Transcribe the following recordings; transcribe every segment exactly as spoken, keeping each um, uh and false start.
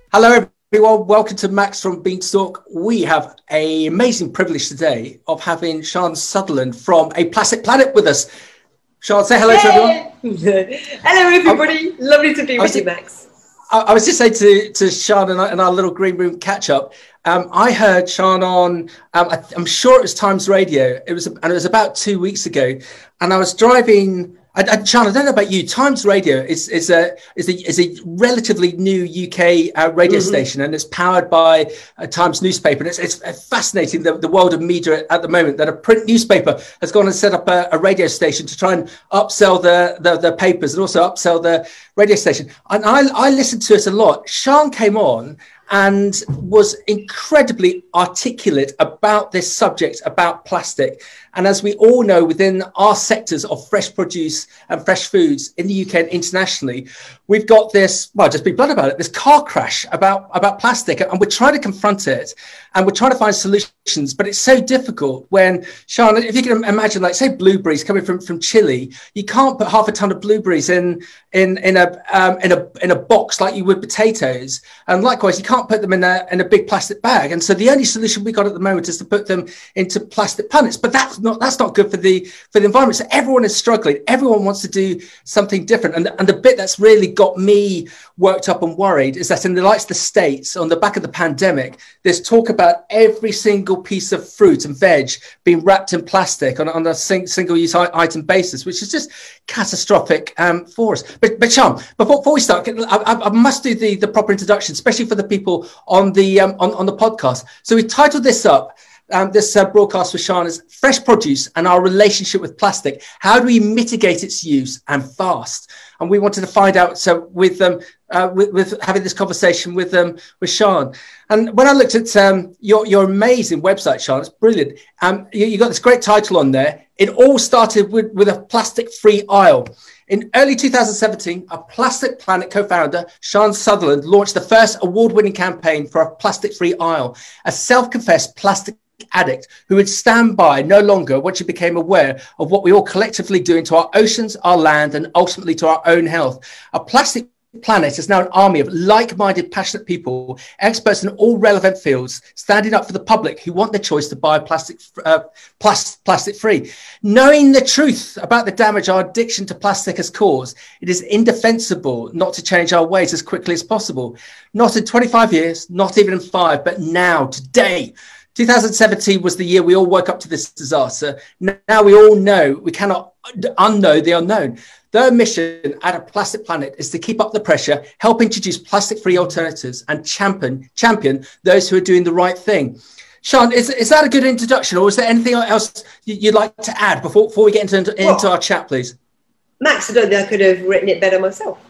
Hello, everyone. Welcome to Max from Beanstalk. We have an amazing privilege today of having Sian Sutherland from A Plastic Planet with us. Sian, say hello Yay! to everyone. Hello, everybody. I'm, Lovely to be with you, Max. I, I was just saying to, to Sian and, and our little green room catch-up, um, I heard Sian on, um, I, I'm sure it was Times Radio, It was, and it was about two weeks ago, and I was driving... I, I, Sian, I don't know about you. Times Radio is is a is a is a relatively new U K uh, radio mm-hmm. station, and it's powered by a Times newspaper. And it's it's fascinating the, the world of media at the moment. That a print newspaper has gone and set up a, a radio station to try and upsell the, the the papers and also upsell the radio station. And I I listened to it a lot. Sian came on and was incredibly articulate about this subject, about plastic. And as we all know, within our sectors of fresh produce and fresh foods in the U K and internationally, we've got this, well, just be blunt about it, this car crash about, about plastic. And we're trying to confront it and we're trying to find solutions, but it's so difficult when, Sian, if you can imagine, like, say, blueberries coming from, from Chile, you can't put half a ton of blueberries in, in, in, a, um, in, a, in a box like you would potatoes. And likewise, you can't put them in a, in a big plastic bag. And so the only solution we got at the moment is to put them into plastic punnets, but that's not, that's not good for the, for the environment. So everyone is struggling. Everyone wants to do something different. And, and the bit that's really got me worked up and worried is that in the likes of the States, on the back of the pandemic, there's talk about every single piece of fruit and veg being wrapped in plastic on, on a sing, single-use item basis, which is just catastrophic um, for us. But, but Sian, before, before we start, I, I must do the, the proper introduction, especially for the people on the um, on, on the podcast. So we titled this up, um, this uh, broadcast with Sian, is Fresh Produce and Our Relationship with Plastic. How do we mitigate its use and fast? And we wanted to find out, so with um, uh, with, with having this conversation with um, with Sian. And when I looked at um, your your amazing website, Sian, it's brilliant. Um, you, you got this great title on there. It all started with, with a plastic-free aisle. In early two thousand seventeen, a Plastic Planet co-founder, Sian Sutherland, launched the first award-winning campaign for a plastic-free aisle. A self-confessed plastic addict who would stand by no longer once she became aware of what we all collectively doing to our oceans, our land, and ultimately to our own health. A Plastic Planet is now an army of like-minded, passionate people, experts in all relevant fields, standing up for the public who want the choice to buy plastic, uh, plas- plastic-free. Knowing the truth about the damage our addiction to plastic has caused, it is indefensible not to change our ways as quickly as possible. Not in twenty-five years, not even in five, but now, today. two thousand seventeen was the year we all woke up to this disaster. Now we all know we cannot unknow the unknown. Their mission at A Plastic Planet is to keep up the pressure, help introduce plastic-free alternatives, and champion champion those who are doing the right thing. Sian, is, is that a good introduction, or is there anything else you'd like to add before, before we get into, into well, our chat, please? Max, I don't think I could have written it better myself.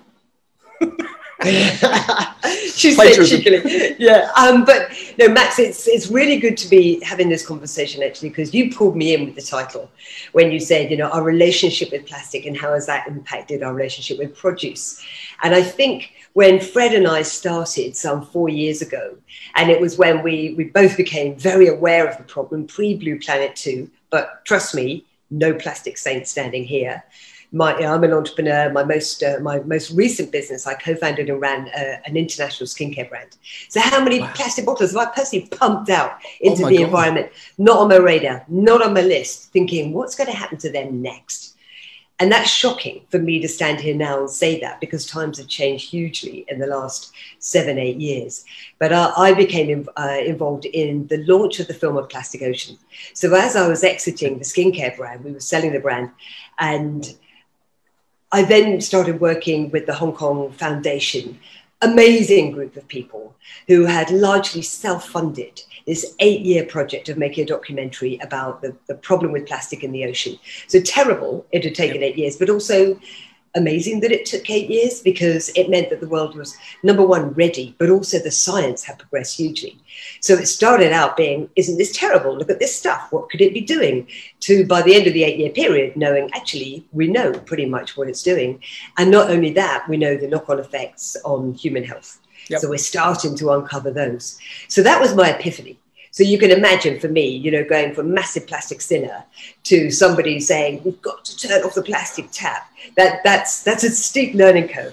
She said cheekily. Yeah. Um, but no, Max, it's it's really good to be having this conversation, actually, because you pulled me in with the title when you said, you know, our relationship with plastic and how has that impacted our relationship with produce. And I think when Fred and I started some four years ago, and it was when we, we both became very aware of the problem, pre-Blue Planet two, but trust me, no plastic saints standing here. My, you know, I'm an entrepreneur. My most uh, my most recent business, I co-founded and ran uh, an international skincare brand. So how many wow. plastic bottles have I personally pumped out into oh the God. environment? Not on my radar, not on my list, thinking what's going to happen to them next? And that's shocking for me to stand here now and say that, because times have changed hugely in the last seven, eight years. But uh, I became uh, involved in the launch of the film of Plastic Ocean. So as I was exiting the skincare brand, we were selling the brand, and I then started working with the Hong Kong Foundation, amazing group of people who had largely self-funded this eight-year project of making a documentary about the, the problem with plastic in the ocean. So terrible, it had taken eight years, but also amazing that it took eight years because it meant that the world was, number one, ready, but also the science had progressed hugely. So it started out being, isn't this terrible? Look at this stuff. What could it be doing? To, by the end of the eight-year period, knowing, actually, we know pretty much what it's doing. And not only that, we know the knock-on effects on human health. Yep. So we're starting to uncover those. So that was my epiphany. So you can imagine for me, you know, going from massive plastic sinner to somebody saying, we've got to turn off the plastic tap. That, that's, that's a steep learning curve.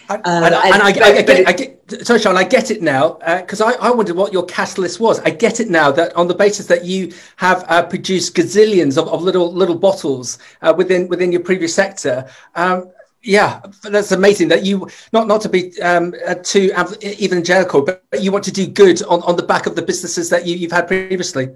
And, um, and, and, and I, I, I, get, I get, sorry, Sean, I get it now, because uh, I, I wondered what your catalyst was. I get it now that on the basis that you have uh, produced gazillions of, of little little bottles uh, within within your previous sector. Um, yeah, that's amazing that you, not not to be um, uh, too evangelical, but you want to do good on, on the back of the businesses that you, you've had previously.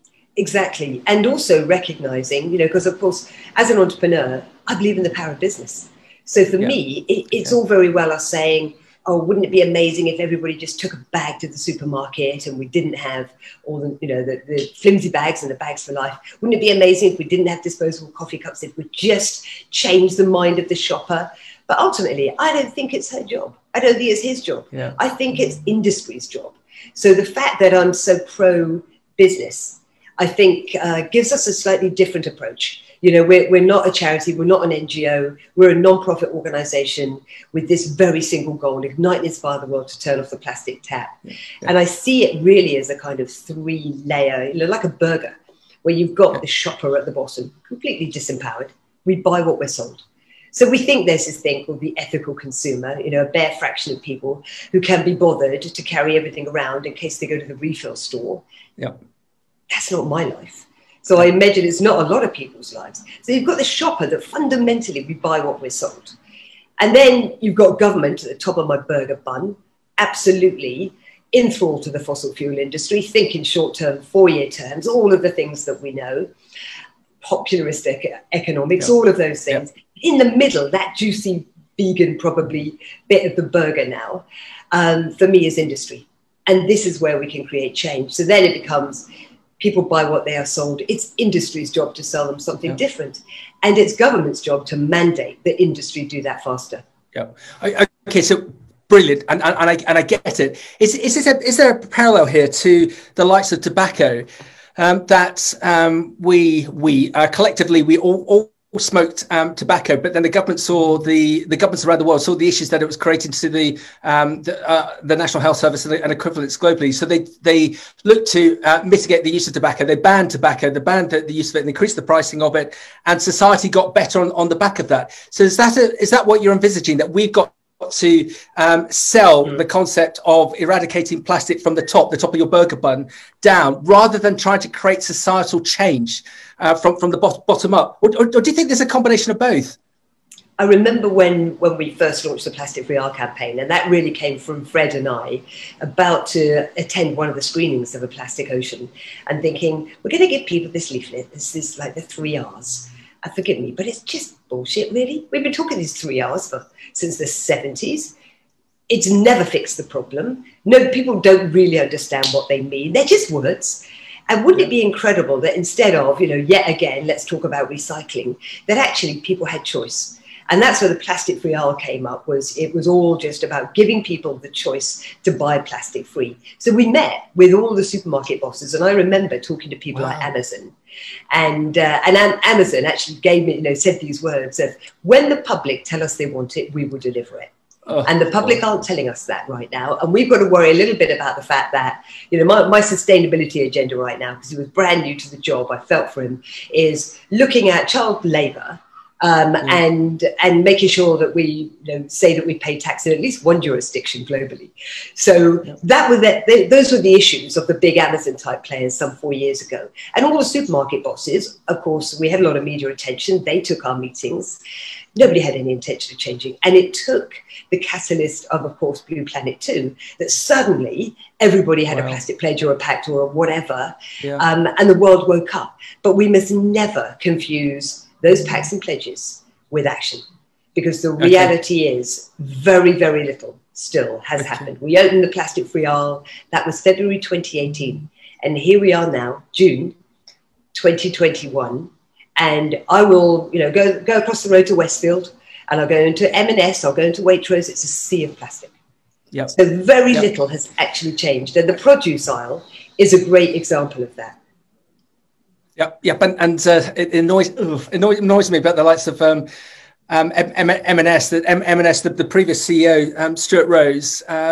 Exactly. And also recognizing, you know, because of course, as an entrepreneur, I believe in the power of business. So for yeah. me, it, it's yeah. all very well us saying, oh, wouldn't it be amazing if everybody just took a bag to the supermarket and we didn't have all the, you know, the, the flimsy bags and the bags for life? Wouldn't it be amazing if we didn't have disposable coffee cups, if we just changed the mind of the shopper? But ultimately, I don't think it's her job. I don't think it's his job. Yeah. I think it's industry's job. So the fact that I'm so pro-business, I think uh, gives us a slightly different approach. You know, we're, we're not a charity, we're not an N G O, we're a non-profit organization with this very single goal, ignite and inspire the world to turn off the plastic tap. Yeah, yeah. And I see it really as a kind of three layer, you know, like a burger, where you've got yeah. the shopper at the bottom, completely disempowered. We buy what we're sold. So we think there's this thing called the ethical consumer, you know, a bare fraction of people who can be bothered to carry everything around in case they go to the refill store. Yeah. That's not my life. So I imagine it's not a lot of people's lives. So you've got the shopper that fundamentally we buy what we're sold. And then you've got government at the top of my burger bun, absolutely enthralled to the fossil fuel industry, thinking short-term, four-year terms, all of the things that we know, popularist ec- economics, yep. all of those things. Yep. In the middle, that juicy vegan probably bit of the burger now, um, for me is industry. And this is where we can create change. So then it becomes... people buy what they are sold. It's industry's job to sell them something yeah. different. And it's government's job to mandate that industry do that faster. Yeah. Okay, so brilliant. And, and, and, I, and I get it. Is, is, this a, is there a parallel here to the likes of tobacco um, that um, we, we uh, collectively, we all, all smoked um, tobacco, but then the government saw the the governments around the world saw the issues that it was creating to the um, the, uh, the National Health Service and, and equivalents globally. So they they looked to uh, mitigate the use of tobacco. They banned tobacco, they banned the, the use of it, and increased the pricing of it. And society got better on, on the back of that. So is that a, is that what you're envisaging, that we've got to um, sell mm. the concept of eradicating plastic from the top, the top of your burger bun down, rather than trying to create societal change uh, from, from the bot- bottom up? Or, or, or do you think there's a combination of both? I remember when, when we first launched the Plastic Free Aisle campaign, and that really came from Fred and I about to attend one of the screenings of A Plastic Ocean and thinking, we're going to give people this leaflet. This is like the three R's. Uh, forgive me, but it's just bullshit, really. We've been talking these three R's for since the seventies. It's never fixed the problem. No, people don't really understand what they mean. They're just words. And wouldn't it be incredible that instead of, you know, yet again, let's talk about recycling, that actually people had choice. And that's where the Plastic Free Aisle came up, was it was all just about giving people the choice to buy plastic free. So we met with all the supermarket bosses, and I remember talking to people wow. like Amazon. And uh, and Amazon actually gave me, you know, said these words of, when the public tell us they want it, we will deliver it. Oh, and the public oh. aren't telling us that right now. And we've got to worry a little bit about the fact that, you know, my, my sustainability agenda right now, because he was brand new to the job, I felt for him, is looking at child labour. Um, mm. and and making sure that we, you know, say that we pay tax in at least one jurisdiction globally. So yeah. that was that. They, those were the issues of the big Amazon type players some four years ago. And all the supermarket bosses, of course, we had a lot of media attention. They took our meetings. Nobody had any intention of changing. And it took the catalyst of, of course, Blue Planet two, that suddenly everybody had wow. a plastic pledge or a pact or a whatever, yeah. um, and the world woke up. But we must never confuse those pacts and pledges with action, because the reality okay. is very, very little still has okay. happened. We opened the Plastic Free Aisle. That was February twenty eighteen. And here we are now, June twenty twenty-one. And I will, you know, go, go across the road to Westfield, and I'll go into M and S, I'll go into Waitrose. It's a sea of plastic. Yep. So very yep. little has actually changed. And the produce aisle is a great example of that. Yep, yep, and, and uh, it annoys, ugh, annoys annoys me about the likes of um, um, M and S. That M and S, the, the previous C E O, um, Stuart Rose, um,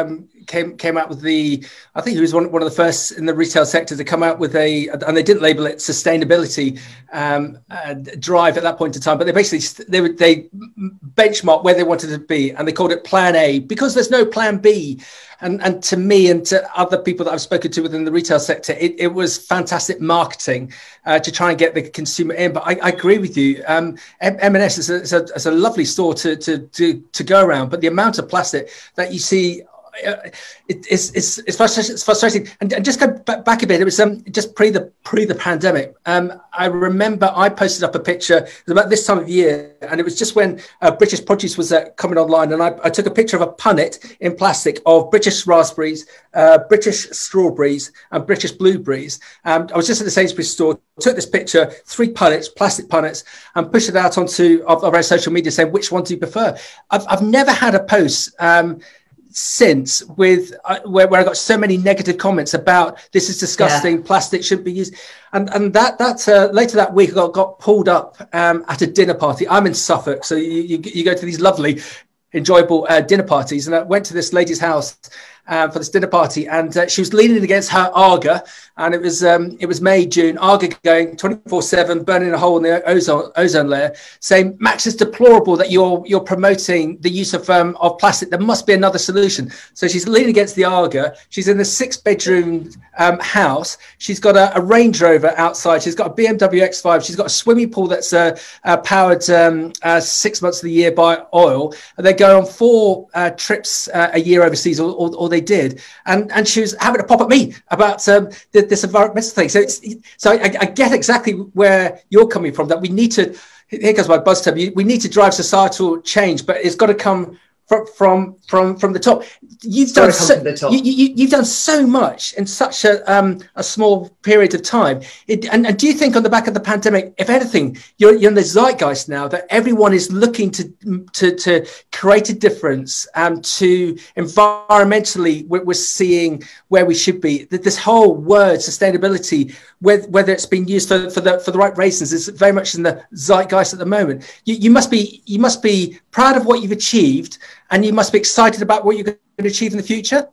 came came out with the, I think he was one, one of the first in the retail sector to come out with a, and they didn't label it sustainability um, uh, drive at that point in time, but they basically, they would, they benchmarked where they wanted to be, and they called it Plan A, because there's no Plan B. And and to me and to other people that I've spoken to within the retail sector, it, it was fantastic marketing uh, to try and get the consumer in. But I, I agree with you. Um, M and S is a, is, a, is a lovely store to, to to to go around, but the amount of plastic that you see, uh, it, it's, it's it's frustrating. It's frustrating. And, and just go back, back a bit. It was um, just pre the pre the pandemic. Um, I remember I posted up a picture. It was about this time of year, and it was just when uh, British Produce was uh, coming online, and I, I took a picture of a punnet in plastic of British raspberries, uh, British strawberries, and British blueberries. Um, I was just at the Sainsbury's store, took this picture, three punnets, plastic punnets, and pushed it out onto of, of our social media, saying which one do you prefer. I've I've never had a post Um, since with uh, where, where I got so many negative comments about this is disgusting, yeah. plastic shouldn't be used, and and that that uh, later that week I got, got pulled up um, at a dinner party. I'm in Suffolk, so you you, you go to these lovely, enjoyable uh, dinner parties, and I went to this lady's house um, for this dinner party, and uh, she was leaning against her Arga, and it was um, it was May, June, Arga going twenty-four seven, burning a hole in the ozone ozone layer, saying, Max, it's deplorable that you're you're promoting the use of um, of plastic. There must be another solution. So she's leaning against the Arga. She's in a six bedroom um, house. She's got a, a Range Rover outside. She's got a B M W X five. She's got a swimming pool that's uh, uh, powered um, uh, six months of the year by oil. And they go on four uh, trips uh, a year overseas, or, or, or they did. And and she was having to pop at me about um, the, this environmental thing. So it's, so I, I get exactly where you're coming from, that we need to, here goes my buzz term, we need to drive societal change, but it's got to come from from from, from the top. You've done so, top. You, you, you've done so much in such a um, a small period of time. It, and, and do you think on the back of the pandemic, if anything, you're, you're in the zeitgeist now that everyone is looking to to, to create a difference, um, to environmentally, we're, we're seeing where we should be. This whole word sustainability, whether, whether it's been used for, for the for the right reasons, is very much in the zeitgeist at the moment. You, you must be you must be proud of what you've achieved, and you must be excited about what you're going to achieve in the future.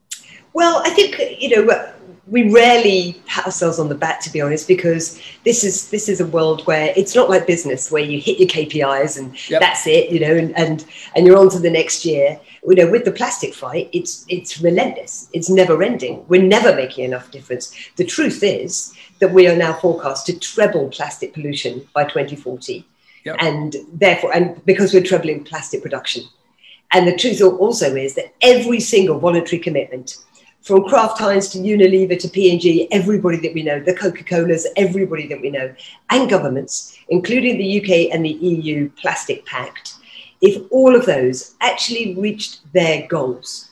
Well, I think, you know, we rarely pat ourselves on the back, to be honest, because this is this is a world where it's not like business, where you hit your K P Is and yep. that's it, you know, and, and and you're on to the next year. You know, with the plastic fight, it's it's relentless. It's never ending. We're never making enough difference. The truth is that we are now forecast to treble plastic pollution by twenty forty. Yep. And therefore, and because we're trebling plastic production. And the truth also is that every single voluntary commitment, from Kraft Heinz to Unilever to P and G, everybody that we know, the Coca-Colas, everybody that we know, and governments, including the U K and the E U Plastic Pact, if all of those actually reached their goals,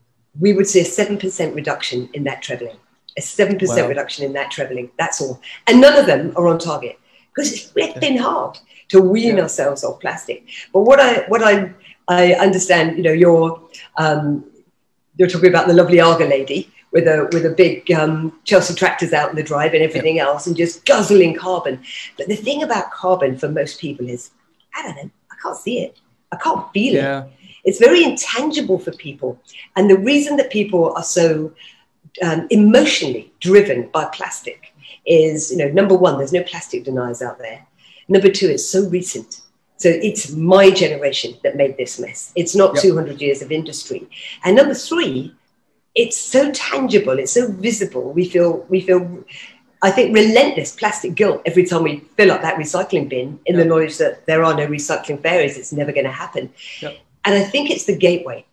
we would see a seven percent reduction in that trebling, a seven percent wow. reduction in that trebling. That's all. And none of them are on target, because it's, it's been hard to wean yeah. ourselves off plastic. But what I, what I, I understand, you know, you're, um, you're talking about the lovely Arga lady with a with a big um, Chelsea tractors out in the drive and everything yeah. else, and just guzzling carbon. But the thing about carbon for most people is, I don't know, I can't see it. I can't feel yeah. it. It's very intangible for people. And the reason that people are so um, emotionally driven by plastic is, you know, number one, there's no plastic deniers out there. Number two, it's so recent. So it's my generation that made this mess. It's not yep. two hundred years of industry. And number three, it's so tangible. It's so visible. We feel, we feel, I think, relentless plastic guilt every time we fill up that recycling bin in yep. the knowledge that there are no recycling fairies. It's never going to happen. Yep. And I think it's the gateway.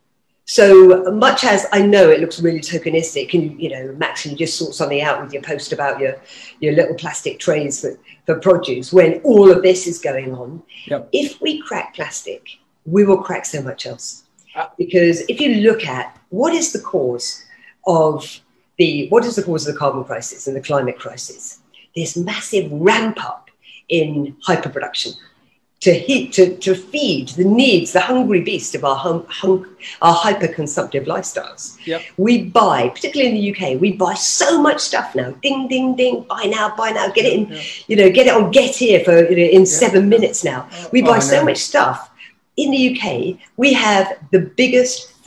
So much as I know it looks really tokenistic, and, you know, Max, you just sort something out with your post about your, your little plastic trays for, for produce, when all of this is going on. Yep. If we crack plastic, we will crack so much else. Uh, because if you look at what is the cause of the, what is the cause of the carbon crisis and the climate crisis, this massive ramp up in hyperproduction. To heat, to, to feed the needs, the hungry beast of our hum, hum, our hyper-consumptive lifestyles. Yep. We buy, particularly in the U K, we buy so much stuff now. Ding, ding, ding, buy now, buy now, get it in, yep. you know, get it on Get Here for, you know, in yep. seven minutes now. We buy oh, so much stuff. In the U K, we have the biggest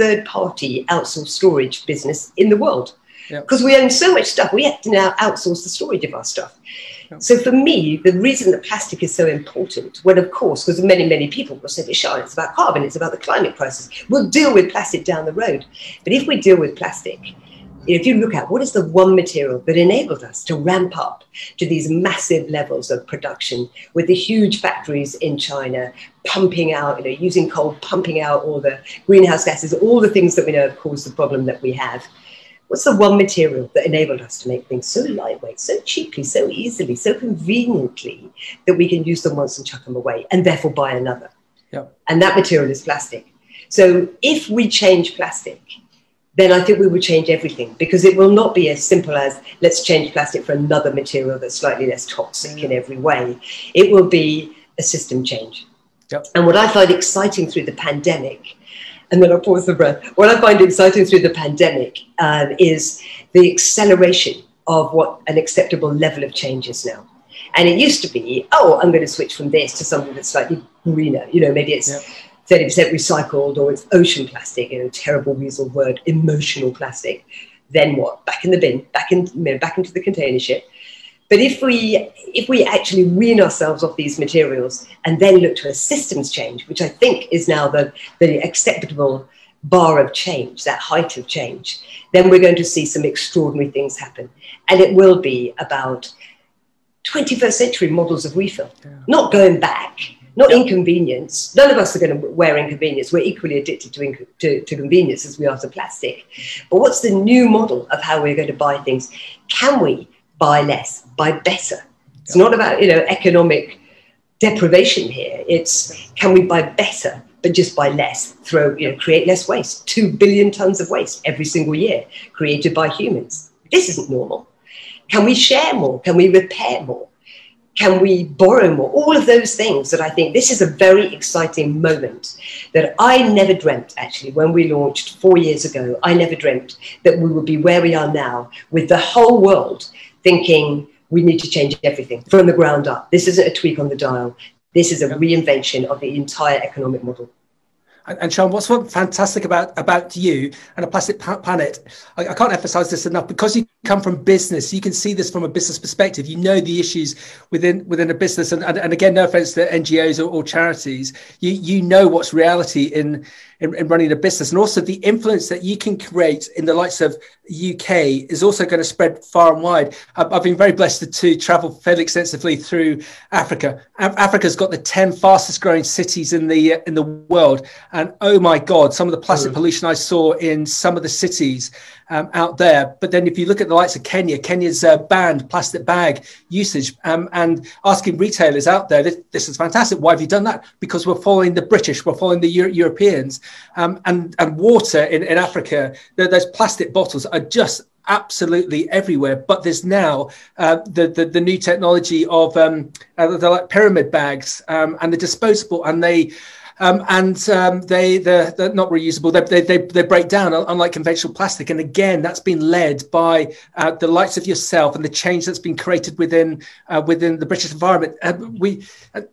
third-party outsourced storage business in the world. Because yep. we own so much stuff, we have to now outsource the storage of our stuff. Yep. So for me, the reason that plastic is so important, well, of course, because many, many people will say, Sean, it's about carbon, it's about the climate crisis. We'll deal with plastic down the road. But if we deal with plastic, if you look at what is the one material that enabled us to ramp up to these massive levels of production with the huge factories in China pumping out, you know, using coal, pumping out all the greenhouse gases, all the things that we know have caused the problem that we have. What's the one material that enabled us to make things so lightweight, so cheaply, so easily, so conveniently that we can use them once and chuck them away and therefore buy another? Yep. And that material is plastic. So if we change plastic, then I think we will change everything, because it will not be as simple as let's change plastic for another material that's slightly less toxic mm. in every way. It will be a system change. Yep. And what I find exciting through the pandemic, and then I'll pause the breath. What I find exciting through the pandemic um, is the acceleration of what an acceptable level of change is now. And it used to be, oh, I'm going to switch from this to something that's slightly greener. You know, maybe it's yeah. thirty percent recycled, or it's ocean plastic, you know, terrible weasel word, emotional plastic. Then what? Back in the bin, back in, you know, back into the container ship. But if we if we actually wean ourselves off these materials and then look to a systems change, which I think is now the, the acceptable bar of change, that height of change, then we're going to see some extraordinary things happen. And it will be about twenty-first century models of refill, yeah. not going back, not yeah. inconvenience. None of us are going to wear inconvenience. We're equally addicted to, inc- to, to convenience as we are to plastic. But what's the new model of how we're going to buy things? Can we buy less, buy better? It's not about, you know, economic deprivation here. It's can we buy better, but just buy less, throw, you know, create less waste. Two billion tons of waste every single year created by humans. This isn't normal. Can we share more? Can we repair more? Can we borrow more? All of those things that I think this is a very exciting moment that I never dreamt, actually, when we launched four years ago. I never dreamt that we would be where we are now with the whole world thinking we need to change everything from the ground up. This isn't a tweak on the dial. This is a reinvention of the entire economic model. And, and Sean, what's what fantastic about, about you and A Plastic Planet, I, I can't emphasize this enough, because you come from business, you can see this from a business perspective. You know the issues within within a business. And, and, and again, no offense to N G Os or, or charities, you you know what's reality in, in, in running a business. And also the influence that you can create in the likes of U K is also going to spread far and wide. I've, I've been very blessed to, to travel fairly extensively through Africa. Af- Africa's got the ten fastest growing cities in the uh, in the world. And oh my God, some of the plastic mm. pollution I saw in some of the cities um, out there. But then if you look at the likes of Kenya, Kenya's uh, banned plastic bag usage um, and asking retailers out there, this, this is fantastic. Why have you done that? Because we're following the British, we're following the Euro- Europeans um, and, and water in, in Africa. Those plastic bottles are just absolutely everywhere. But there's now uh, the, the the new technology of um, uh, the like pyramid bags um, and the disposable, and they um, and um, they they're, they're not reusable. They, they they break down, unlike conventional plastic. And again, that's been led by uh, the likes of yourself and the change that's been created within uh, within the British environment. Uh, we. Uh,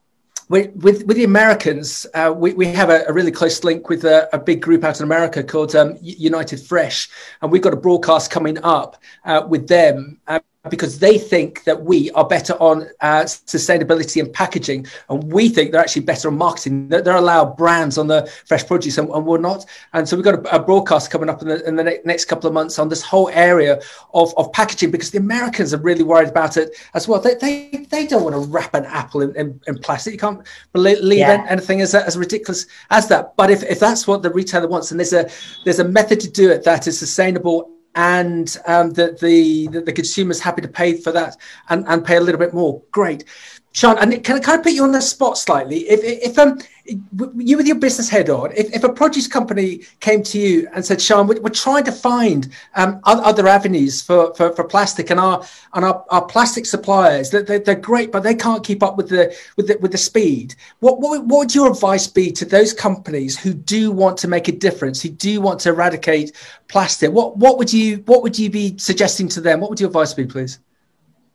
We, with with the Americans, uh, we, we have a, a really close link with a, a big group out in America called um, United Fresh. And we've got a broadcast coming up uh, with them uh, because they think that we are better on uh, sustainability and packaging. And we think they're actually better on marketing. They're, they're allowed brands on the fresh produce and, and we're not. And so we've got a, a broadcast coming up in the, in the ne- next couple of months on this whole area of, of packaging, because the Americans are really worried about it as well. They they, they don't want to wrap an apple in, in, in plastic. You can't believe yeah. anything as, as ridiculous as that. But if, if that's what the retailer wants, and there's a there's a method to do it that is sustainable, and um, the, the the consumer's happy to pay for that and, and pay a little bit more, great. Sean, and can I kind of put you on the spot slightly? If if um you with your business head on, if, if a produce company came to you and said, Sean, we're, we're trying to find um other avenues for, for, for plastic, and our and our, our plastic suppliers, they're, they're great, but they can't keep up with the with the with the speed. What, what what would your advice be to those companies who do want to make a difference, who do want to eradicate plastic? What what would you what would you be suggesting to them? What would your advice be, please?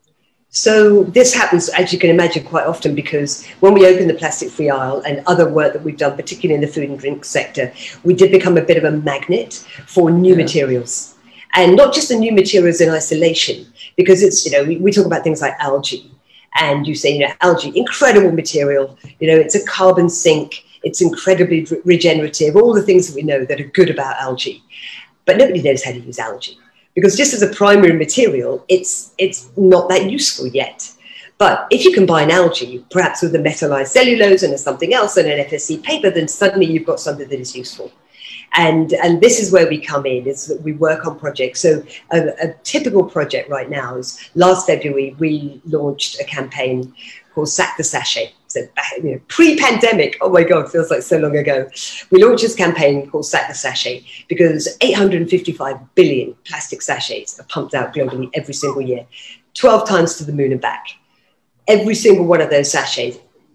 So this happens, as you can imagine, quite often, because when we opened the plastic-free aisle and other work that we've done, particularly in the food and drink sector, we did become a bit of a magnet for new yeah. materials. And not just the new materials in isolation, because it's, you know, we, we talk about things like algae. And you say, you know, algae, incredible material, you know, it's a carbon sink, it's incredibly re- regenerative, all the things that we know that are good about algae. But nobody knows how to use algae. Because just as a primary material, it's it's not that useful yet. But if you combine algae, perhaps with a metallized cellulose and a something else and an F S C paper, then suddenly you've got something that is useful. And and this is where we come in, is that we work on projects. So a, a typical project right now is last February, we launched a campaign called Sack the Sachet. So you know, pre-pandemic, oh my God, feels like so long ago. We launched this campaign called Sack the Sachet because eight hundred fifty-five billion plastic sachets are pumped out globally every single year, twelve times to the moon and back. Every single one of those sachets,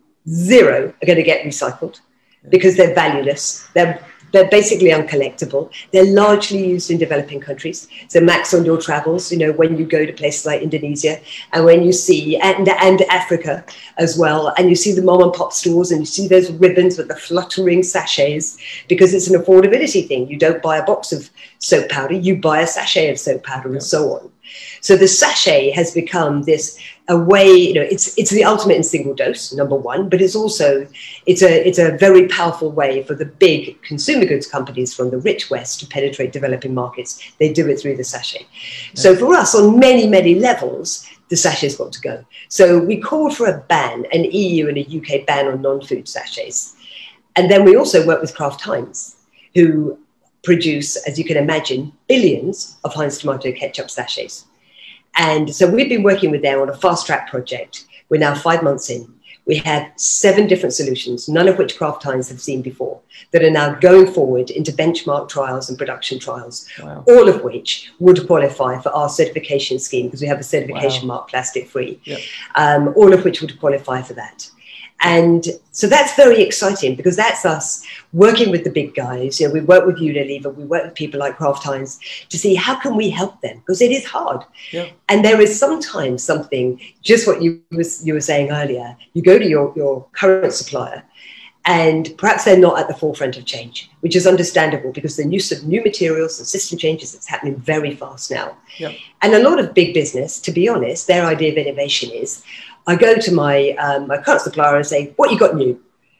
zero are going to get recycled because they're valueless. They're They're basically uncollectible. They're largely used in developing countries. So Max, on your travels, you know, when you go to places like Indonesia and when you see, and, and Africa as well, and you see the mom and pop stores and you see those ribbons with the fluttering sachets, because it's an affordability thing. You don't buy a box of soap powder, you buy a sachet of soap powder and so on. So the sachet has become this a way, you know, it's it's the ultimate in single dose, number one, but it's also, it's a it's a very powerful way for the big consumer goods companies from the rich West to penetrate developing markets. They do it through the sachet. Yeah. So for us, on many, many levels, the sachet's got to go. So we called for a ban, an E U and a U K ban on non-food sachets. And then we also work with Kraft Heinz, who produce, as you can imagine, billions of Heinz tomato ketchup sachets. And so we've been working with them on a fast track project. We're now five months in. We have seven different solutions, none of which Kraft Heinz have seen before, that are now going forward into benchmark trials and production trials, wow. all of which would qualify for our certification scheme, because we have a certification wow. mark plastic free, yep. um, all of which would qualify for that. And so that's very exciting, because that's us working with the big guys. You know, we work with Unilever, we work with people like Kraft Heinz to see how can we help them, because it is hard. Yeah. And there is sometimes something, just what you was you were saying earlier, you go to your, your current supplier and perhaps they're not at the forefront of change, which is understandable because the use of new materials and system changes, it's happening very fast now. Yeah. And a lot of big business, to be honest, their idea of innovation is, I go to my um, my current supplier and say, what you got new?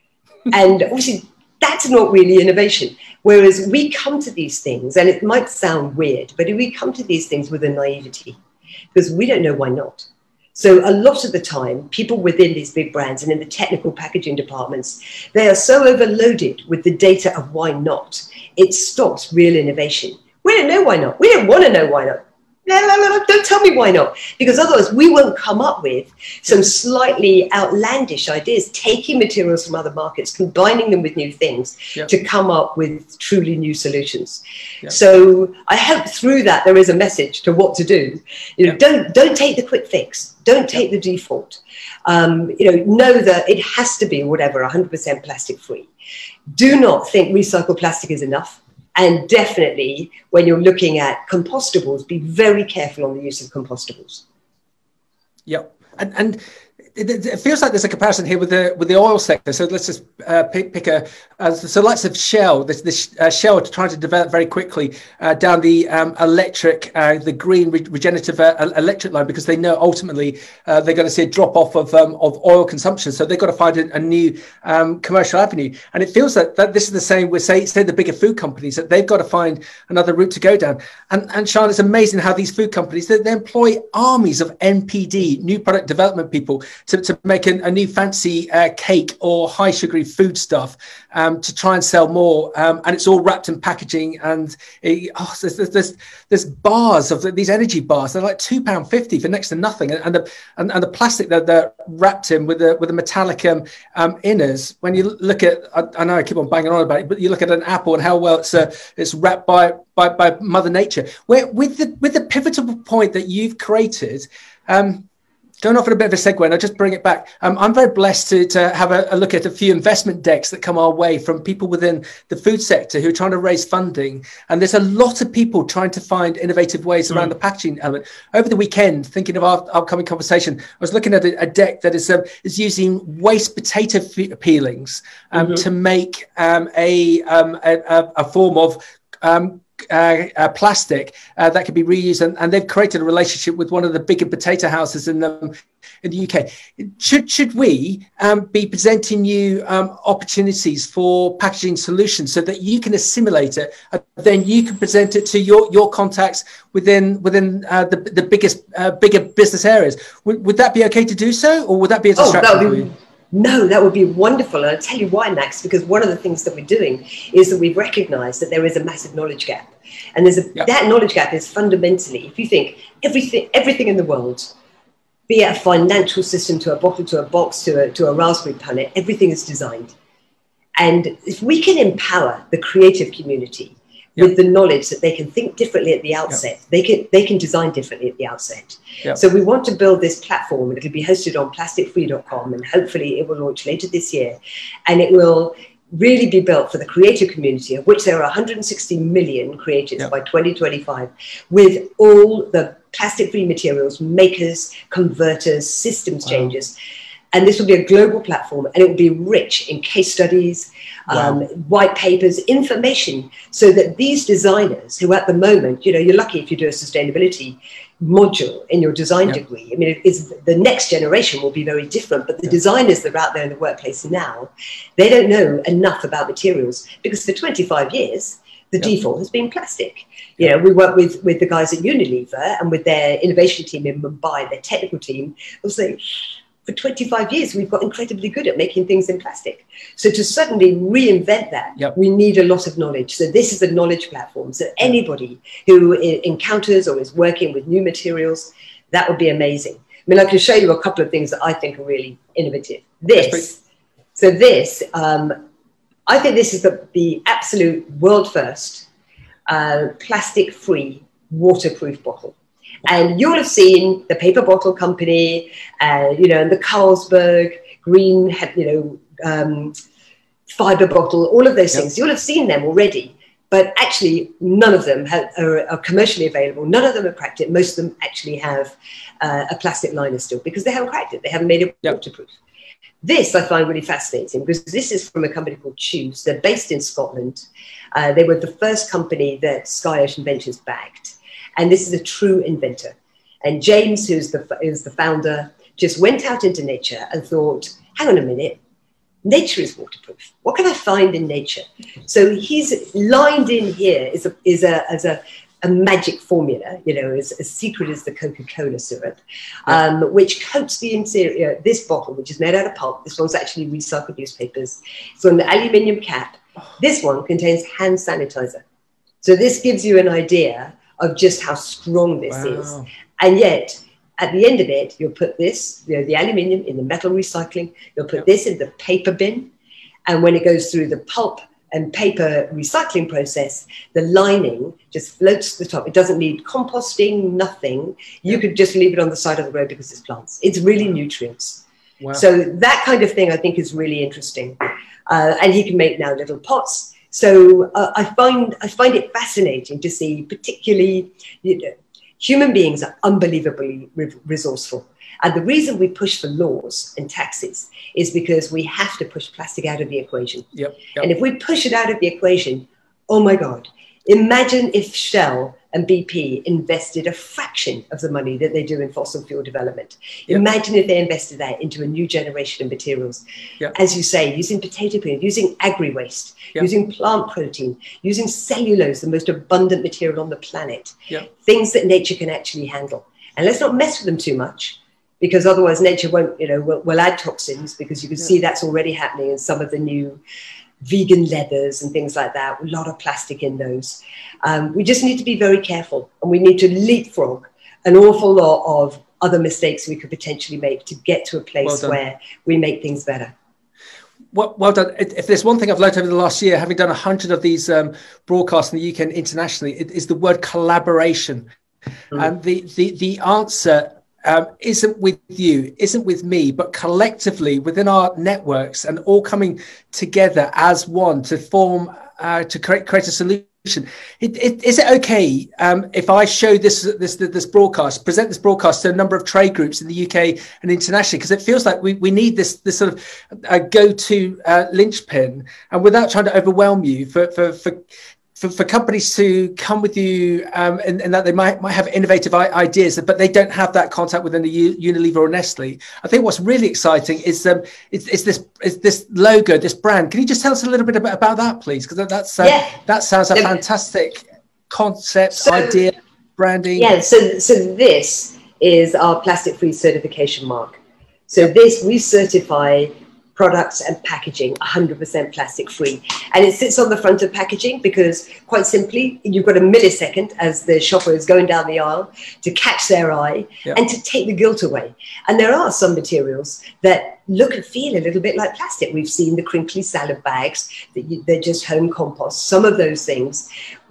And obviously, that's not really innovation. Whereas we come to these things, and it might sound weird, but we come to these things with a naivety, because we don't know why not. So a lot of the time, people within these big brands and in the technical packaging departments, they are so overloaded with the data of why not, it stops real innovation. We don't know why not. We don't want to know why not. No, no, no, don't tell me why not, because otherwise we won't come up with some slightly outlandish ideas, taking materials from other markets, combining them with new things yep. to come up with truly new solutions. Yep. So I hope through that there is a message to what to do. You know, yep. don't don't take the quick fix. Don't take yep. the default. Um, you know, know that it has to be whatever, one hundred percent plastic free. Do not think recycled plastic is enough. And definitely, when you're looking at compostables, be very careful on the use of compostables. Yep. And, and it, it feels like there's a comparison here with the with the oil sector. So let's just uh, pick, pick a uh, so lots of Shell. This this uh, Shell trying to develop very quickly uh, down the um, electric, uh, the green re- regenerative uh, electric line, because they know ultimately uh, they're going to see a drop off of um, of oil consumption. So they've got to find a, a new um, commercial avenue. And it feels that, that this is the same with say say the bigger food companies, that they've got to find another route to go down. And and Sian, it's amazing how these food companies they, they employ armies of N P D, new product development people, to, to make a, a new fancy uh, cake or high sugary food stuff um, to try and sell more. Um, and it's all wrapped in packaging. And it, oh, there's, there's, there's bars of the, these energy bars. They're like two pounds fifty for next to nothing. And, and, the, and, and the plastic that they're wrapped in with the, with the metallic um, um, inners. When you look at, I, I know I keep on banging on about it, but you look at an apple and how well it's uh, it's wrapped by, by, by Mother Nature. Where with the, with the pivotal point that you've created, um, Going off on a bit of a segue, and I'll just bring it back. Um, I'm very blessed to, to have a, a look at a few investment decks that come our way from people within the food sector who are trying to raise funding. And there's a lot of people trying to find innovative ways around mm. the packaging element. Over the weekend, thinking of our upcoming conversation, I was looking at a, a deck that is um, is using waste potato peelings um, mm-hmm. to make um, a, um, a a form of um, Uh, uh, plastic uh, that can be reused, and, and they've created a relationship with one of the bigger potato houses in the in the U K. Should should we um, be presenting you um, opportunities for packaging solutions so that you can assimilate it, and then you can present it to your your contacts within within uh, the the biggest uh, bigger business areas? Would, would that be okay to do so, or would that be a distraction oh, for you? No, that would be wonderful. And I'll tell you why, Max, because one of the things that we're doing is that we've recognized that there is a massive knowledge gap. And there's a, yep. that knowledge gap is fundamentally, if you think everything, everything in the world, be it a financial system to a bottle, to a box, to a, to a Raspberry Pi, everything is designed. And if we can empower the creative community Yep. with the knowledge that they can think differently at the outset. Yep. They can they can design differently at the outset. Yep. So we want to build this platform. It'll be hosted on plastic free dot com, and hopefully it will launch later this year. And it will really be built for the creative community, of which there are one hundred sixty million creatives yep. by twenty twenty-five, with all the plastic free materials, makers, converters, systems wow. changes. And this will be a global platform, and it will be rich in case studies, wow. um, white papers, information, so that these designers who at the moment, you know, you're lucky if you do a sustainability module in your design yep. degree. I mean, it is, the next generation will be very different, but the yep. designers that are out there in the workplace now, they don't know enough about materials, because for twenty-five years, the yep. default has been plastic. You know, we work with, with the guys at Unilever and with their innovation team in Mumbai, their technical team, they'll say, for twenty-five years, we've got incredibly good at making things in plastic. So to suddenly reinvent that, yep. we need a lot of knowledge. So this is a knowledge platform. So anybody who encounters or is working with new materials, that would be amazing. I mean, I can show you a couple of things that I think are really innovative. This, so this, um, I think this is the, the absolute world first uh, plastic-free waterproof bottle. And you'll have seen the paper bottle company, uh, you know, and the Carlsberg green, you know, um, fiber bottle, all of those yep. things. You'll have seen them already, but actually none of them have, are, are commercially available. None of them have cracked it. Most of them actually have uh, a plastic liner still, because they haven't cracked it. They haven't made it yep. waterproof. This I find really fascinating, because this is from a company called Choose. They're based in Scotland. Uh, they were the first company that Sky Ocean Ventures backed. And this is a true inventor. And James, who's the, who's the founder, just went out into nature and thought, hang on a minute, nature is waterproof. What can I find in nature? So he's lined in here is a, is a, as a, a magic formula, you know, as, as secret as the Coca-Cola syrup, um, yeah. which coats the interior. This bottle, which is made out of pulp, this one's actually recycled newspapers. It's on the aluminium cap. This one contains hand sanitizer. So this gives you an idea of just how strong this wow. is. And yet, at the end of it, you'll put this, you know, the aluminium in the metal recycling, you'll put yep. this in the paper bin, and when it goes through the pulp and paper recycling process, the lining just floats to the top. It doesn't need composting, nothing. You yep. could just leave it on the side of the road because it's plants. It's really wow. nutrients. Wow. So that kind of thing I think is really interesting. Uh, and he can make now little pots. So uh, I find I find it fascinating to see, particularly, you know, human beings are unbelievably re- resourceful. And the reason we push for laws and taxes is because we have to push plastic out of the equation. Yep, yep. And if we push it out of the equation, oh my God, imagine if Shell and B P invested a fraction of the money that they do in fossil fuel development. Yep. Imagine if they invested that into a new generation of materials. Yep. As you say, using potato peel, using agri-waste, yep. using plant protein, using cellulose, the most abundant material on the planet, yep. things that nature can actually handle. And let's not mess with them too much, because otherwise nature won't, you know, will, will add toxins, because you can yep. see that's already happening in some of the new vegan leathers and things like that, a lot of plastic in those. Um, we just need to be very careful, and we need to leapfrog an awful lot of other mistakes we could potentially make to get to a place well where we make things better. Well, well done. If there's one thing I've learned over the last year, having done a hundred of these um, broadcasts in the U K and internationally, it is the word collaboration. Mm. And the, the, the answer um, isn't with you, isn't with me, but collectively within our networks and all coming together as one to form, uh, to create, create a solution. It, it, is it okay um, if I show this, this this broadcast, present this broadcast to a number of trade groups in the U K and internationally? Because it feels like we, we need this this sort of uh, go-to uh, linchpin, and without trying to overwhelm you, for for for, for, for companies to come with you, um, and, and that they might might have innovative ideas, but they don't have that contact within a Unilever or Nestle. I think what's really exciting is um is, is this is this logo, this brand. Can you just tell us a little bit about, about that, please? Because that's uh, yeah. that sounds a fantastic concept, so, idea, branding. Yeah. So so this is our plastic-free certification mark. So this we certify products and packaging one hundred percent plastic free, and it sits on the front of packaging because, quite simply, you've got a millisecond as the shopper is going down the aisle to catch their eye yep. and to take the guilt away. And there are some materials that look and feel a little bit like plastic. We've seen the crinkly salad bags that you, they're just home compost. Some of those things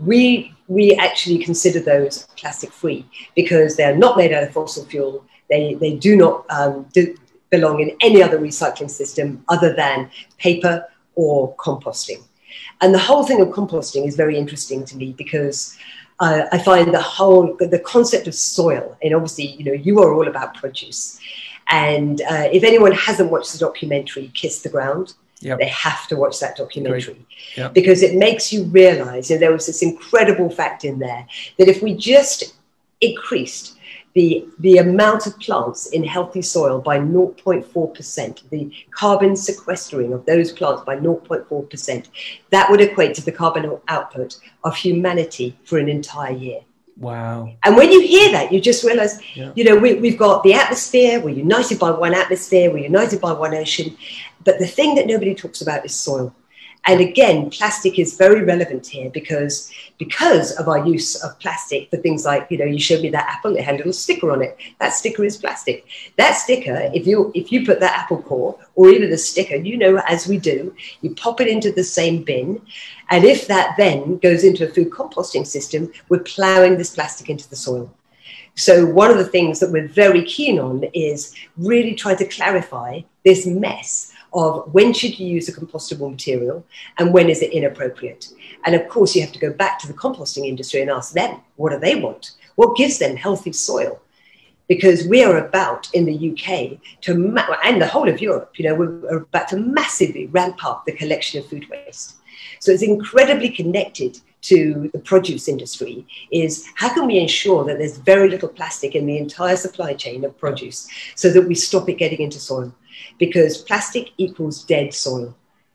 we we actually consider those plastic free because they're not made out of fossil fuel. They they do not um, do, belong in any other recycling system other than paper or composting. And the whole thing of composting is very interesting to me because uh, I find the whole, the concept of soil, and obviously, you know, you are all about produce. And uh, if anyone hasn't watched the documentary Kiss the Ground, yep. they have to watch that documentary yep. because it makes you realize, and there was this incredible fact in there, that if we just increased The, the amount of plants in healthy soil by zero point four percent, the carbon sequestering of those plants by zero point four percent, that would equate to the carbon output of humanity for an entire year. Wow. And when you hear that, you just realize, yeah. you know, we, we've got the atmosphere, we're united by one atmosphere, we're united by one ocean. But the thing that nobody talks about is soil. And again, plastic is very relevant here because, because of our use of plastic for things like, you know, you showed me that apple, it had a little sticker on it. That sticker is plastic. That sticker, if you if you put that apple core or even the sticker, you know, as we do, you pop it into the same bin. And if that then goes into a food composting system, we're plowing this plastic into the soil. So one of the things that we're very keen on is really trying to clarify this mess of when should you use a compostable material and when is it inappropriate. And of course, you have to go back to the composting industry and ask them, what do they want? What gives them healthy soil? Because we are about in the U K to, and the whole of Europe, you know, we're about to massively ramp up the collection of food waste. So it's incredibly connected to the produce industry is how can we ensure that there's very little plastic in the entire supply chain of produce so that we stop it getting into soil? Because plastic equals dead soil,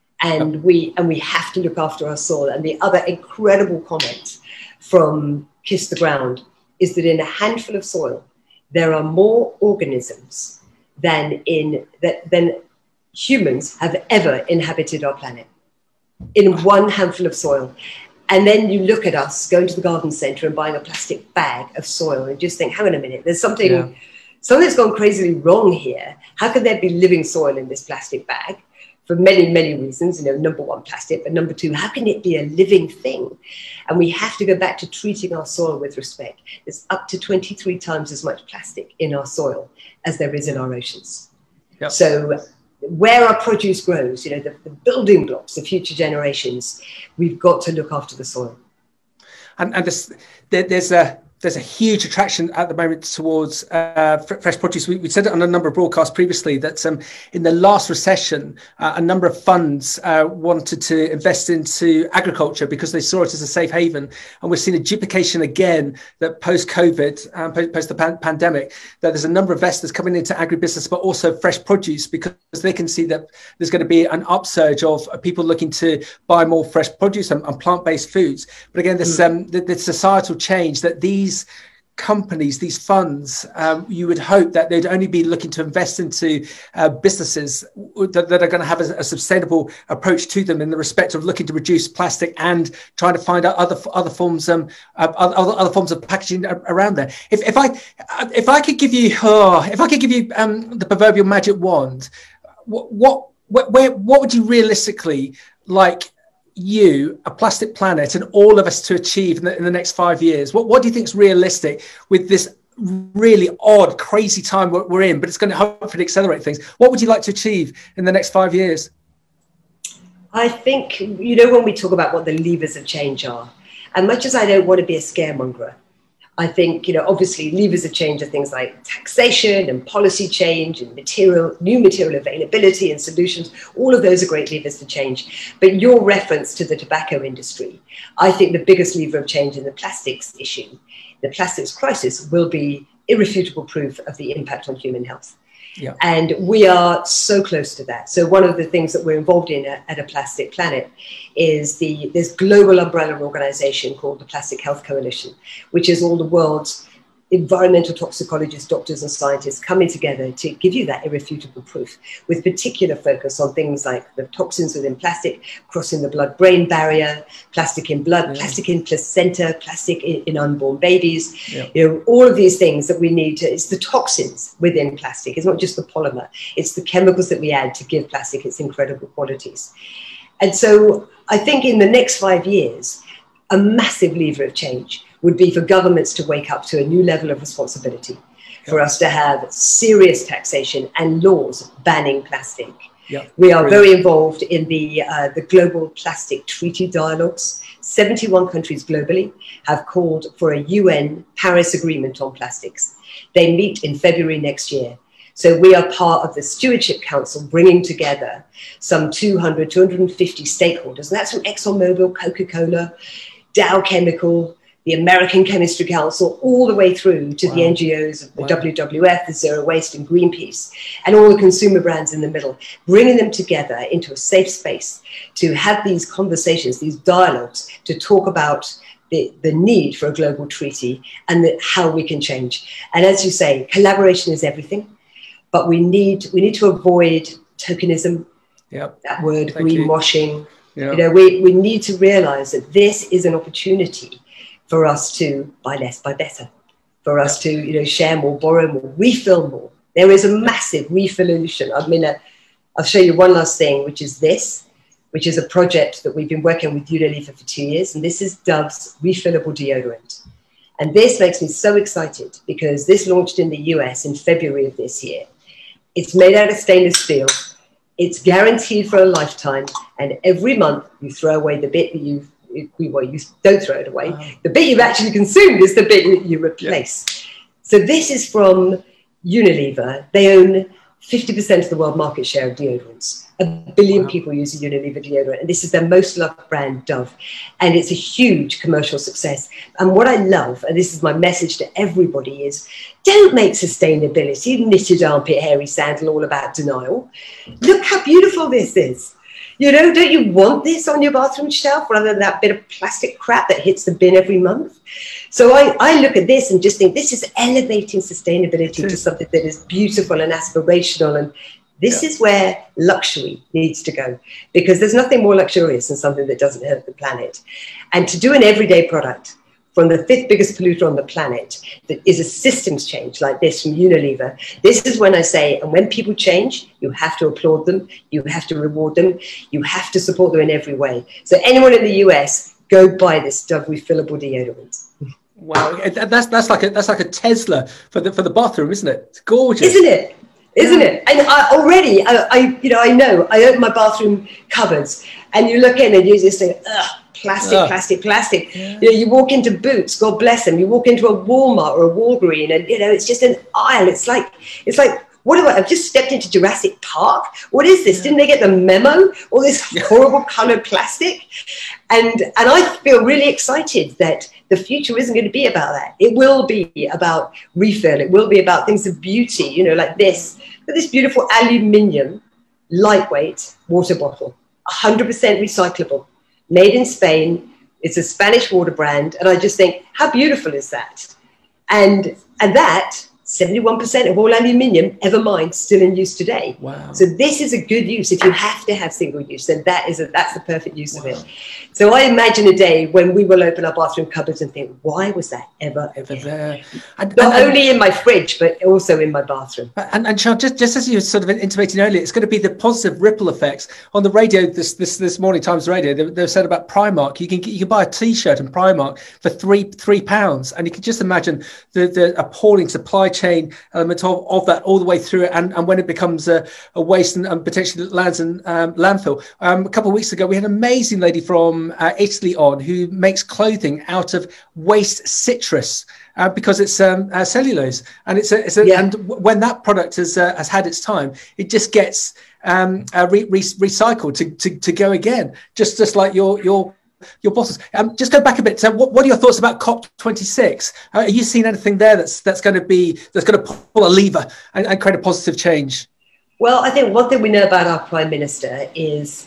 and we and we have to look after our soil. And the other incredible comment from Kiss the Ground is that in a handful of soil, there are more organisms than in that than humans have ever inhabited our planet. In one handful of soil. And then you look at us going to the garden centre and buying a plastic bag of soil and just think, hang on a minute, there's something. Yeah. Something's gone crazily wrong here. How can there be living soil in this plastic bag? For many, many reasons. You know, number one, plastic, but number two, how can it be a living thing? And we have to go back to treating our soil with respect. There's up to twenty-three times as much plastic in our soil as there is in our oceans. Yep. So where our produce grows, you know, the, the building blocks of future generations, we've got to look after the soil. And, and this, there, there's a There's a huge attraction at the moment towards uh, fresh produce. We, we said it on a number of broadcasts previously that um, in the last recession, uh, a number of funds uh, wanted to invest into agriculture because they saw it as a safe haven. And we've seen a duplication again that post-COVID, um, post the pan- pandemic, that there's a number of investors coming into agribusiness, but also fresh produce because they can see that there's going to be an upsurge of people looking to buy more fresh produce and, and plant-based foods. But again, this, mm. um, the, the societal change that these These companies, these funds, um, you would hope that they'd only be looking to invest into uh, businesses that, that are going to have a, a sustainable approach to them in the respect of looking to reduce plastic and trying to find out other other forms um uh, other, other forms of packaging around there. If, if I if I could give you oh, if I could give you um, the proverbial magic wand, what what where what would you realistically like you, a plastic planet, and all of us to achieve in the, in the next five years? What, what do you think is realistic with this really odd, crazy time we're in, but it's going to hopefully accelerate things. What would you like to achieve in the next five years? I think, you know, when we talk about what the levers of change are, and much as I don't want to be a scaremonger, I think, you know, obviously levers of change are things like taxation and policy change and material, new material availability and solutions. All of those are great levers for change. But your reference to the tobacco industry, I think the biggest lever of change in the plastics issue, the plastics crisis, will be irrefutable proof of the impact on human health. Yeah. And we are so close to that. So one of the things that we're involved in at, at A Plastic Planet is the this global umbrella organization called the Plastic Health Coalition, which is all the world's environmental toxicologists, doctors and scientists coming together to give you that irrefutable proof, with particular focus on things like the toxins within plastic, crossing the blood-brain barrier, plastic in blood, yeah. plastic in placenta, plastic in, in unborn babies, yeah. you know, all of these things that we need to, it's the toxins within plastic. It's not just the polymer, it's the chemicals that we add to give plastic its incredible qualities. And so I think in the next five years, a massive lever of change would be for governments to wake up to a new level of responsibility, for yep. us to have serious taxation and laws banning plastic. Yep. We are Brilliant. very involved in the, uh, the global plastic treaty dialogues. seventy-one countries globally have called for a U N Paris Agreement on plastics. They meet in February next year. So we are part of the Stewardship Council, bringing together some two hundred, two hundred fifty stakeholders. And that's from ExxonMobil, Coca-Cola, Dow Chemical, the American Chemistry Council, all the way through to wow. the N G Os of the wow. W W F, the Zero Waste and Greenpeace, and all the consumer brands in the middle, bringing them together into a safe space to have these conversations, these dialogues, to talk about the, the need for a global treaty and the, how we can change. And as you say, collaboration is everything, but we need, we need to avoid tokenism, yep. that word, Thank greenwashing. You. Yep. You know, we, we need to realize that this is an opportunity for us to buy less, buy better, for us to, you know, share more, borrow more, refill more. There is a massive refillution. I mean, uh, I'll show you one last thing, which is this, which is a project that we've been working with Unilever for two years. And this is Dove's refillable deodorant. And this makes me so excited because this launched in the U S in February of this year. It's made out of stainless steel. It's guaranteed for a lifetime. And every month you throw away the bit that you've Well, you don't throw it away. Wow. The bit you've actually consumed is the bit you replace. Yeah. So this is from Unilever. They own fifty percent of the world market share of deodorants. A billion wow. people use a Unilever deodorant, and this is their most loved brand, Dove. And it's a huge commercial success. And what I love, and this is my message to everybody, is don't make sustainability, knitted armpit, hairy sandal all about denial. Look how beautiful this is. You know, don't you want this on your bathroom shelf rather than that bit of plastic crap that hits the bin every month? So I, I look at this and just think this is elevating sustainability to something that is beautiful and aspirational. And this yeah. is where luxury needs to go, because there's nothing more luxurious than something that doesn't hurt the planet. And to do an everyday product from the fifth biggest polluter on the planet that is a systems change like this from Unilever, this is when I say, and when people change, you have to applaud them, you have to reward them, you have to support them in every way. So anyone in the U S, go buy this Dove refillable deodorant. Wow, that's that's like a that's like a Tesla for the for the bathroom, isn't it? It's gorgeous, isn't it? Isn't it? And I, already, I, I, you know, I know. I open my bathroom cupboards, and you look in, and you just think, ugh, plastic, ugh. plastic, plastic. Yeah. You know, you walk into Boots, God bless them. You walk into a Walmart or a Walgreen, and you know, it's just an aisle. It's like, it's like. What have I, I've just stepped into Jurassic Park. What is this? Yeah. Didn't they get the memo? All this horrible colored plastic. And, and I feel really excited that the future isn't going to be about that. It will be about refill. It will be about things of beauty, you know, like this. This beautiful aluminium, lightweight water bottle, one hundred percent recyclable, made in Spain. It's a Spanish water brand. And I just think, how beautiful is that? And, and that seventy-one percent of all aluminium ever mined still in use today. Wow. So this is a good use. If you have to have single use, then that is a, that's the perfect use wow. of it. So I imagine a day when we will open our bathroom cupboards and think, why was that ever, ever again? there? And, Not and, only in my fridge, but also in my bathroom. And, and Sian, just, just as you were sort of intimating earlier, it's going to be the positive ripple effects. On the radio this this this morning, Times Radio, they, they said about Primark. You can you can buy a T-shirt in Primark for three three pounds, and you can just imagine the the appalling supply chain element of, of that all the way through it, and, and when it becomes a, a waste and, and potentially lands in um, landfill. Um, a couple of weeks ago, we had an amazing lady from uh, Italy on who makes clothing out of waste citrus. Uh, because it's um, uh, cellulose, and it's a, it's a, yeah. and w- when that product has uh, has had its time, it just gets um, uh, re- re- recycled to, to to go again, just just like your your your bottles. Um, just go back a bit. So, what, what are your thoughts about COP twenty-six? Uh, are you seeing anything there that's that's going to be that's going to pull a lever and, and create a positive change? Well, I think one thing we know about our Prime Minister is,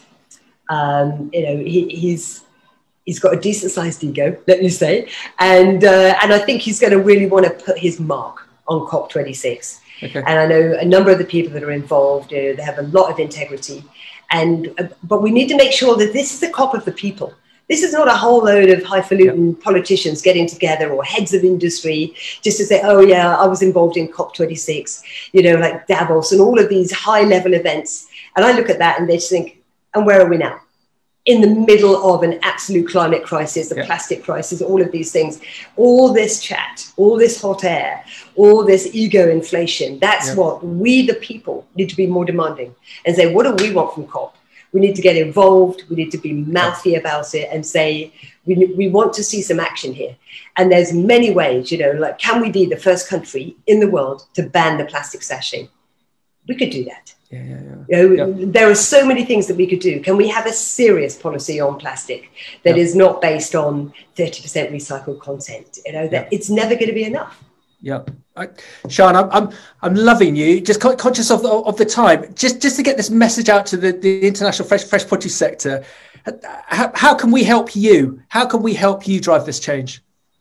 um, you know, he, he's. He's got a decent-sized ego, let me say, and uh, and I think he's going to really want to put his mark on COP twenty-six. Okay. And I know a number of the people that are involved, you know, they have a lot of integrity, and uh, but we need to make sure that this is the COP of the people. This is not a whole load of highfalutin yep. politicians getting together or heads of industry just to say, oh yeah, I was involved in COP twenty-six, you know, like Davos and all of these high-level events. And I look at that and they just think, and where are we now? In the middle of an absolute climate crisis, a yeah. plastic crisis, all of these things, all this chat, all this hot air, all this ego inflation, that's yeah. what we, the people, need to be more demanding and say, what do we want from COP? We need to get involved. We need to be mouthy about it and say, we, we want to see some action here. And there's many ways, you know, like, can we be the first country in the world to ban the plastic sachet? We could do that. Yeah, yeah, yeah. You know, yeah. There are so many things that we could do. Can we have a serious policy on plastic that yeah. is not based on thirty percent recycled content? You know, that yeah. it's never going to be enough. Yeah, I, Sian, I'm, I'm I'm loving you. Just conscious of the, of the time. Just just to get this message out to the, the international fresh fresh produce sector. How, how can we help you? How can we help you drive this change?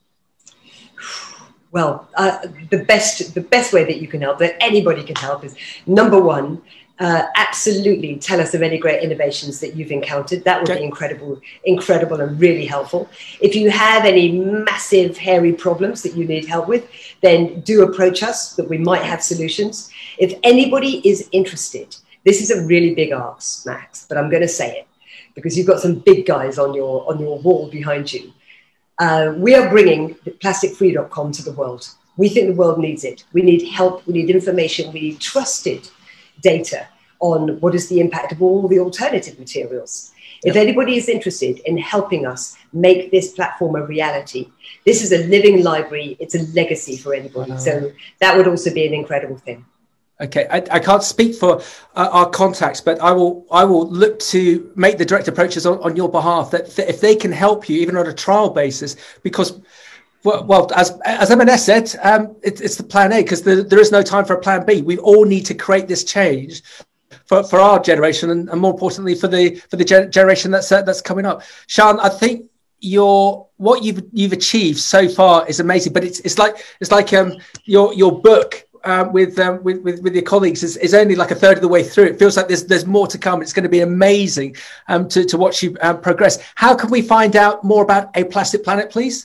Well, uh, the best the best way that you can help, that anybody can help, is number one. Uh, absolutely tell us of any great innovations that you've encountered. That would okay. be incredible, incredible and really helpful. If you have any massive, hairy problems that you need help with, then do approach us, that we might have solutions. If anybody is interested, this is a really big ask, Max, but I'm going to say it because you've got some big guys on your, on your wall behind you. Uh, we are bringing plastic free dot com to the world. We think the world needs it. We need help. We need information. We need trusted data on what is the impact of all the alternative materials. Yep. If anybody is interested in helping us make this platform a reality, this is a living library. It's a legacy for anybody. Wow. So that would also be an incredible thing. Okay, I, I can't speak for uh, our contacts, but I will I will look to make the direct approaches on, on your behalf, that, that if they can help you, even on a trial basis, because Well, well, as as M and S said, um, it, it's the plan A, because the, there is no time for a plan B. We all need to create this change for, for our generation, and, and more importantly for the for the gen- generation that's uh, that's coming up. Sian, I think your what you've you've achieved so far is amazing, but it's it's like it's like um your your book. Uh, with, um, with with with your colleagues is, is only like a third of the way through. It feels like there's there's more to come. It's going to be amazing um, to to watch you um, progress. How can we find out more about A Plastic Planet, please?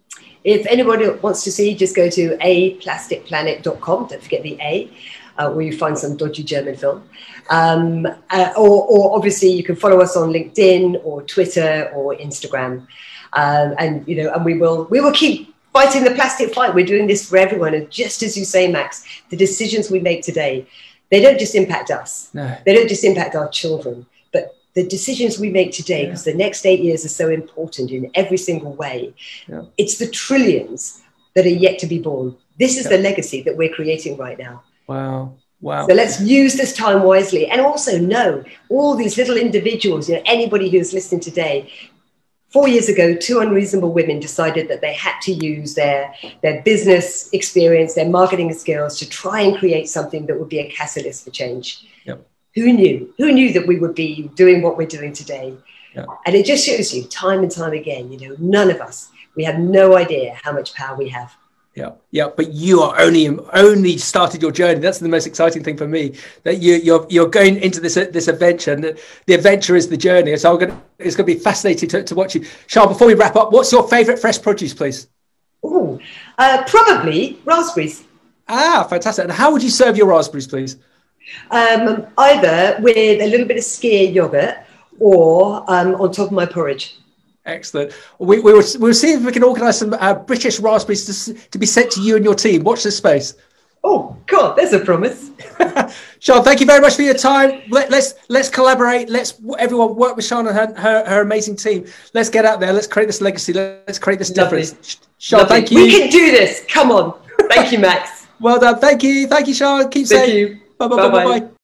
If anybody wants to see, just go to a plastic planet dot com. Don't forget the A, uh, where you find some dodgy German film. Um, uh, or, or obviously you can follow us on LinkedIn or Twitter or Instagram, um, and you know, and we will we will keep fighting the plastic fight. We're doing this for everyone, and just as you say, Max, the decisions we make today, they don't just impact us. No. They don't just impact our children, but the decisions we make today, because yeah. the next eight years are so important in every single way. Yeah. It's the trillions that are yet to be born. This is yeah. the legacy that we're creating right now. Wow. Wow. So let's use this time wisely. And also know all these little individuals, you know, anybody who's listening today, four years ago, two unreasonable women decided that they had to use their, their business experience, their marketing skills to try and create something that would be a catalyst for change. Yep. Who knew? Who knew that we would be doing what we're doing today? Yep. And it just shows you time and time again, you know, none of us, we have no idea how much power we have. Yeah, yeah, but you are only only started your journey. That's the most exciting thing for me. That you you're you're going into this this adventure, and the, the adventure is the journey. So I'm gonna, it's going to be fascinating to, to watch you, Charles. Before we wrap up, what's your favourite fresh produce, please? Oh, uh, probably raspberries. Ah, fantastic! And how would you serve your raspberries, please? Um, either with a little bit of skyr yogurt or um, on top of my porridge. Excellent. We, we will we'll see if we can organise some uh, British raspberries to, to be sent to you and your team. Watch this space. Oh, God, there's a promise. Sian, thank you very much for your time. Let, let's let's collaborate. Let's everyone work with Sian and her, her, her amazing team. Let's get out there. Let's create this legacy. Let's create this Lovely. difference. Sian, Lovely. thank you. We can do this. Come on. Thank you, Max. Well done. Thank you. Thank you, Sian. Keep Thank safe. you. Bye bye bye bye.